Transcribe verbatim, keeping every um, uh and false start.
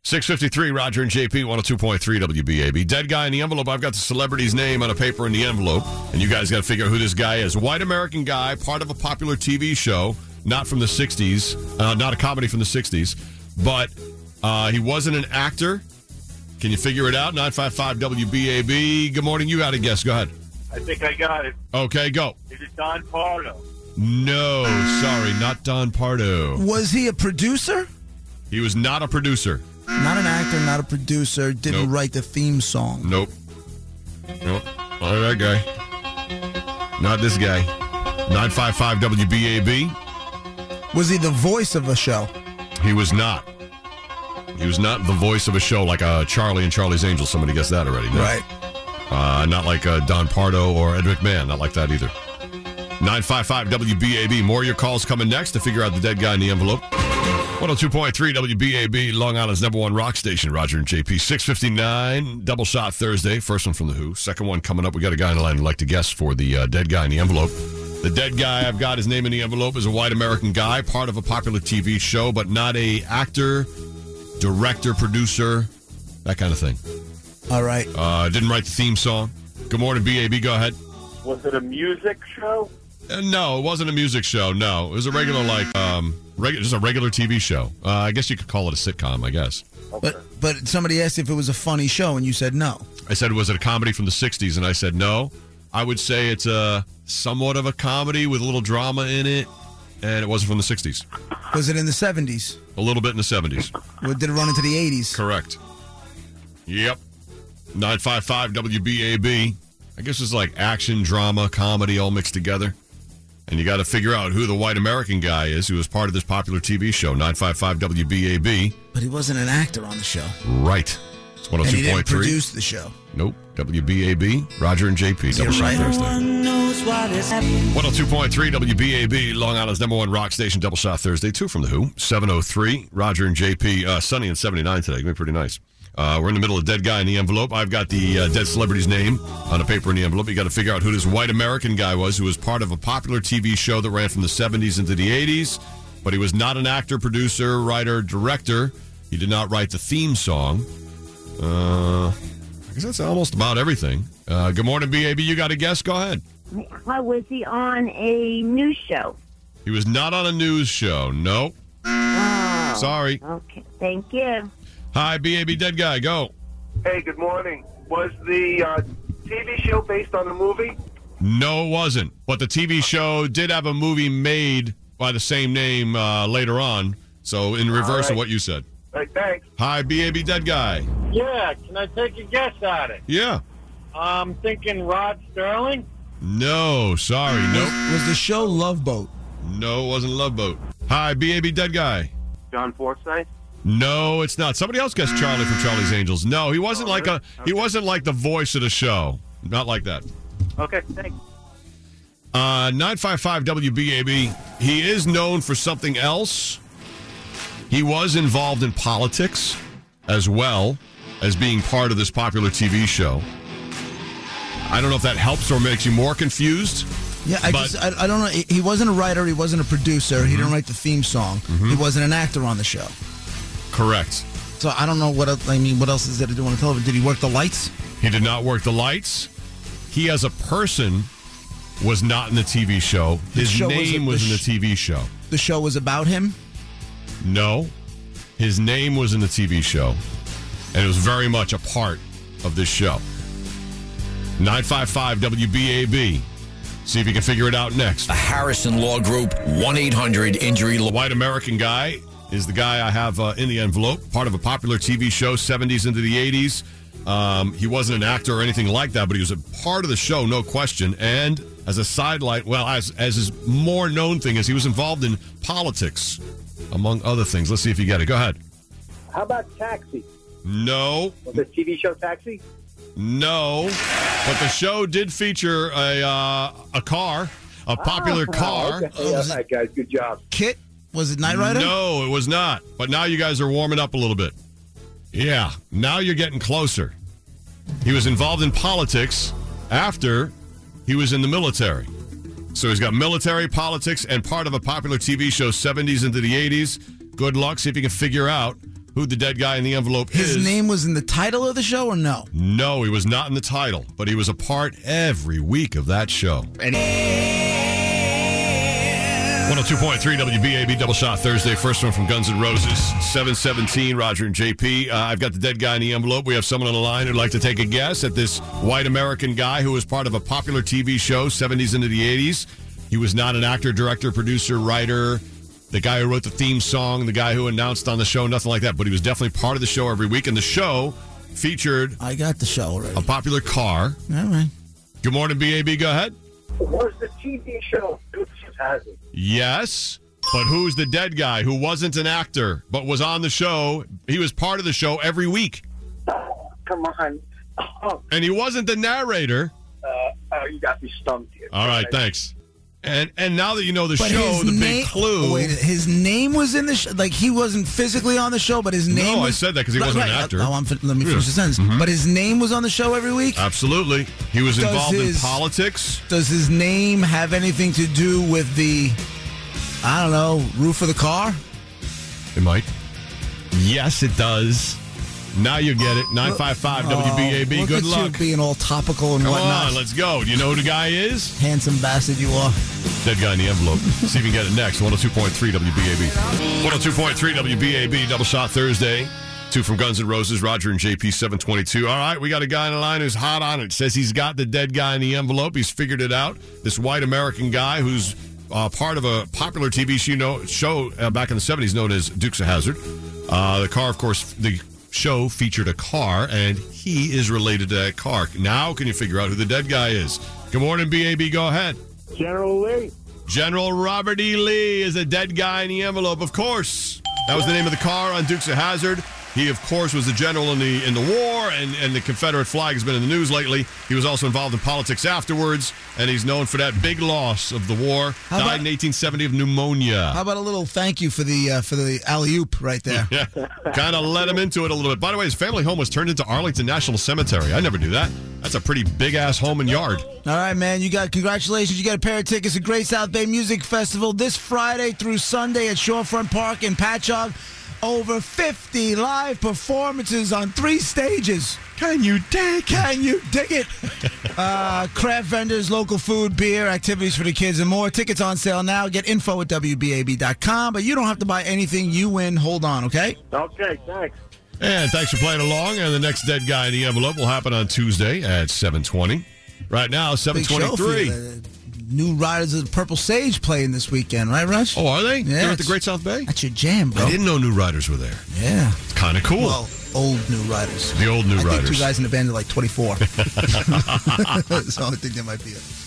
six fifty-three, Roger and J P, one oh two point three W B A B. Dead guy in the envelope. I've got the celebrity's name on a paper in the envelope, and you guys got to figure out who this guy is. White American guy, part of a popular T V show, not from the sixties, uh, not a comedy from the sixties, but uh, he wasn't an actor. Can you figure it out? nine five five W B A B. Good morning. You got a guess. Go ahead. I think I got it. Okay, go. Is it Don Pardo? No, sorry, not Don Pardo. Was he a producer? He was not a producer. Not an actor, not a producer. Didn't Nope. write the theme song. Nope. Nope. Not that guy. Not this guy. nine five five W B A B. Was he the voice of a show? He was not. He was not the voice of a show like uh, Charlie and Charlie's Angels. Somebody guessed that already. No. Right. Uh, not like uh, Don Pardo or Ed McMahon. Not like that either. nine five five W B A B. More of your calls coming next to figure out the dead guy in the envelope. one oh two point three W B A B, Long Island's number one rock station, Roger and J P. six fifty-nine, double shot Thursday. First one from The Who. Second one coming up. We got a guy in the line who'd like to guess for the uh, dead guy in the envelope. The dead guy, I've got his name in the envelope, is a white American guy, part of a popular T V show, but not a actor, director, producer, that kind of thing. All right. Uh, didn't write the theme song. Good morning, B A B. Go ahead. Was it a music show? Uh, no, it wasn't a music show. No, it was a regular, like, um, regular, just a regular T V show. Uh, I guess you could call it a sitcom, I guess. Okay. But but somebody asked if it was a funny show, and you said no. I said, was it a comedy from the sixties? And I said, no. I would say it's a somewhat of a comedy with a little drama in it, and it wasn't from the sixties. Was it in the seventies? A little bit in the seventies. Or did it run into the eighties? Correct. Yep. nine five five W B A B. I guess it's like action, drama, comedy all mixed together. And you got to figure out who the white American guy is who was part of this popular T V show. nine five five W B A B. But he wasn't an actor on the show. Right. It's one oh And he two didn't point three. produce the show. Nope. W B A B. Roger and J P. Double shot right. Thursday. one oh two point three W B A B. Long Island's number one rock station. Double shot Thursday. Two from The Who. seven oh three. Roger and J P. Uh, sunny and seventy-nine today. Gonna be pretty nice. Uh, we're in the middle of dead guy in the envelope. I've got the uh, dead celebrity's name on a paper in the envelope. You got to figure out who this white American guy was who was part of a popular T V show that ran from the seventies into the eighties. But he was not an actor, producer, writer, director. He did not write the theme song. Uh, I guess that's almost about everything. Uh, good morning, B A B. You got a guess? Go ahead. How was he on a news show? He was not on a news show. Nope. Oh, Sorry. okay. Thank you. Hi, B A B Dead Guy. Go. Hey, good morning. Was the uh, T V show based on the movie? No, it wasn't. But the T V show did have a movie made by the same name uh, later on. So in reverse right. of what you said. Hey, thanks. Hi, B A B Dead Guy. Yeah, can I take a guess at it? Yeah. I'm thinking Rod Sterling. No, sorry. Nope. Was the show Love Boat? No, it wasn't Love Boat. Hi, B A B Dead Guy. John Forsythe. No, it's not. Somebody else guessed Charlie from Charlie's Angels. No, he wasn't Oh, like really? a he wasn't like the voice of the show. Not like that. Okay, thanks. Uh, nine five five W B A B. He is known for something else. He was involved in politics as well as being part of this popular T V show. I don't know if that helps or makes you more confused. Yeah, I But- just I, I don't know. He he wasn't a writer. He wasn't a producer. He didn't write the theme song. He wasn't an actor on the show. Correct. So I don't know what else, I mean. What else is there to do on the television? Did he work the lights? He did not work the lights. He, as a person, was not in the T V show. His show was name a- was, the in the sh- T V show. The show was about him. No. His name was in the T V show. And it was very much a part of this show. nine five five W B A B. See if you can figure it out next. A Harrison Law Group, one eight hundred injury The law. white American guy is the guy I have uh, in the envelope, part of a popular T V show, seventies into the eighties. Um, he wasn't an actor or anything like that, but he was a part of the show, no question. And as a sidelight, well, as, as his more known thing is he was involved in politics, among other things. Let's see if you get it. Go ahead. How about Taxi? No, Was the T V show Taxi? no. But the show did feature a uh, a car, a popular car. Okay. Hey, all right, guys, good job. Kit was it Knight Rider? No, it was not. But now you guys are warming up a little bit. Yeah, now you're getting closer. He was involved in politics after he was in the military. So he's got military politics and part of a popular T V show, seventies into the eighties. Good luck. See if you can figure out who the dead guy in the envelope His is. His name was in the title of the show, or no? No, he was not in the title, but he was a part every week of that show. And one oh two point three W B A B Double Shot Thursday. First one from Guns N' Roses. seven seventeen, Roger and J P. Uh, I've got the dead guy in the envelope. We have someone on the line who'd like to take a guess at this white American guy who was part of a popular T V show, seventies into the eighties. He was not an actor, director, producer, writer, the guy who wrote the theme song, the guy who announced on the show, nothing like that. But he was definitely part of the show every week. And the show featured I got the show already. a popular car. All right. Good morning, B A B. Go ahead. Was the T V show Dukes of Hazzard? Yes, but who's the dead guy who wasn't an actor but was on the show? He was part of the show every week. Oh, come on. Oh, And he wasn't the narrator. uh, oh, you got me stumped here. All right, thanks. And and now that you know the But show, his the name, big clue. Wait, his name was in the show. Like, he wasn't physically on the show, but his name No, I was... said that 'cause he wasn't an actor. Oh, I'm, fin- let me finish the Yeah. sentence. But his name was on the show every week? Absolutely. He was Does involved his- in politics. Does his name have anything to do with the, I don't know, roof of the car? It might. Yes, it does. Now you get it. nine five five W B A B. Oh, look Good at luck. you being all topical and Come whatnot. on, let's go. Do you know who the guy is? Handsome bastard you are. Dead guy in the envelope. See if you can get it next. one oh two point three W B A B. one oh two point three W B A B. Double Shot Thursday. Two from Guns N' Roses. Roger and J P seven twenty-two. All right, we got a guy in the line who's hot on it. Says he's got the dead guy in the envelope. He's figured it out. This white American guy who's uh, part of a popular T V show, know, show uh, back in the seventies known as Dukes of Hazzard. Uh, the car, of course, the show featured a car, and he is related to that car. Now can you figure out who the dead guy is? Good morning, B A B. Go ahead. General Lee. General Robert E. Lee is a dead guy in the envelope, of course. That was the name of the car on Dukes of Hazzard. He, of course, was a general in the in the war, and, and the Confederate flag has been in the news lately. He was also involved in politics afterwards, and he's known for that big loss of the war. How Died about- in eighteen seventy of pneumonia. How about a little thank you for the uh, for the alley-oop right there? Yeah, kind of led him into it a little bit. By the way, his family home was turned into Arlington National Cemetery. I never knew that. That's a pretty big-ass home and yard. All right, man. You got congratulations. You got a pair of tickets to Great South Bay Music Festival this Friday through Sunday at Shorefront Park in Patchogue. Over fifty live performances on three stages. Can you dig? Can you dig it? Uh, craft vendors, local food, beer, activities for the kids, and more. Tickets on sale now. Get info at W B A B dot com. But you don't have to buy anything. You win. Hold on, okay? Okay, thanks. And thanks for playing along. And the next dead guy in the envelope will happen on Tuesday at seven twenty. Right now, seven Big show for twenty-three. you. The new Riders of the Purple Sage playing this weekend, right, Rush? Oh, are they? Yeah, They're at the it's- Great South Bay? That's your jam, bro. I didn't know New Riders were there. Yeah. It's kind of cool. Well, old New Riders. The old New I think Riders. two guys in the band are like twenty-four. So I think that might be it.